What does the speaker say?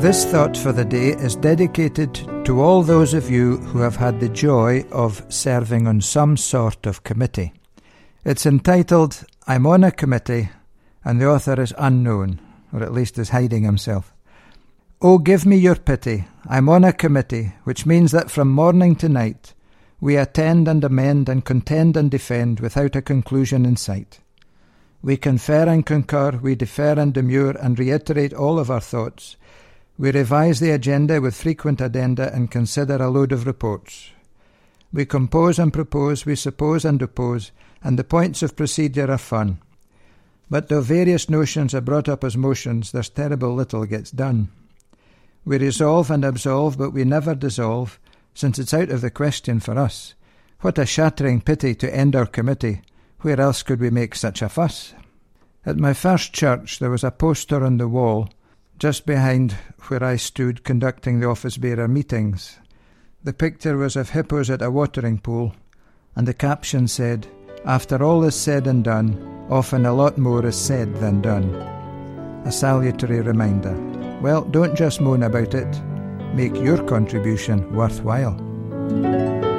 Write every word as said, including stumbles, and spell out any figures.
This thought for the day is dedicated to all those of you who have had the joy of serving on some sort of committee. It's entitled, I'm on a committee, and the author is unknown, or at least is hiding himself. Oh, give me your pity, I'm on a committee, which means that from morning to night we attend and amend and contend and defend without a conclusion in sight. We confer and concur, we defer and demur and reiterate all of our thoughts. We revise the agenda with frequent addenda and consider a load of reports. We compose and propose, we suppose and oppose, and the points of procedure are fun. But though various notions are brought up as motions, there's terrible little gets done. We resolve and absolve, but we never dissolve, since it's out of the question for us. What a shattering pity to end our committee. Where else could we make such a fuss? At my first church there was a poster on the wall just behind where I stood conducting the office-bearer meetings. The picture was of hippos at a watering pool, and the caption said, "After all is said and done, often a lot more is said than done." A salutary reminder. Well, don't just moan about it. Make your contribution worthwhile.